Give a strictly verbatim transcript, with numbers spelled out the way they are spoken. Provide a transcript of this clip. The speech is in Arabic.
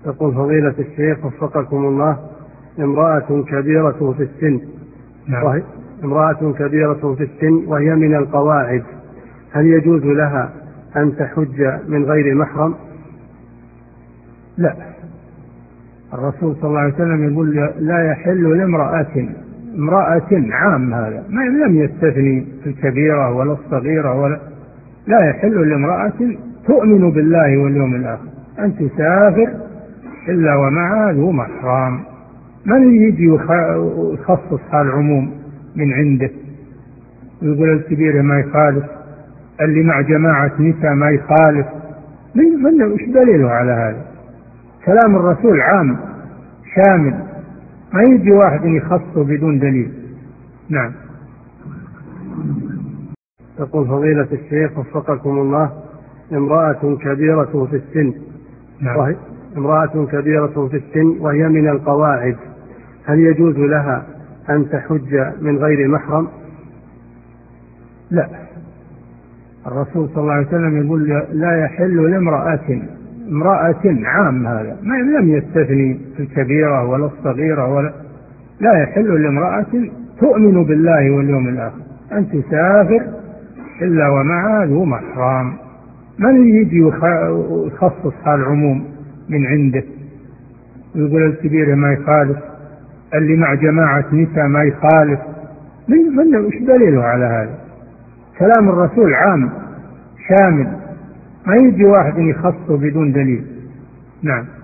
يقول فضيلة الشيخ وفقكم الله: امرأة كبيرة في السن نعم. وهي امرأة كبيرة في السن وهي من القواعد، هل يجوز لها أن تحج من غير محرم؟ لا، الرسول صلى الله عليه وسلم يقول لا يحل لامرأة، امرأة عام، هذا ما لم يستثني الكبيرة ولا الصغيرة ولا لا يحل لامرأة تؤمن بالله واليوم الآخر أن تسافر إلا ومعها ذو محرم. من يجي يخصص هالعموم من عنده ويقول الكبير ما يخالف، اللي مع جماعة نساء ما يخالف؟ من من وش دليله على هذا؟ كلام الرسول عام شامل، ما يجي واحد يخصه بدون دليل. نعم. يقول فضيلة الشيخ وفقكم الله: امرأة كبيرة في السن نعم. وهي امرأة كبيرة في السن وهي من القواعد، هل يجوز لها أن تحج من غير محرم؟ لا، الرسول صلى الله عليه وسلم يقول لا يحل لامرأة، امرأة عام، هذا ما لم يستثني الكبيرة ولا الصغيرة ولا لا يحل لامرأة تؤمن بالله واليوم الآخر أن تسافر إلا ومعها ذو محرم. من يجي يخصص هالعموم من عنده ويقول الكبير ما يخالف، اللي مع جماعة نساء ما يخالف؟ من من وش دليله على هذا؟ كلام الرسول عام شامل، ما يجي واحد يخصه بدون دليل. نعم.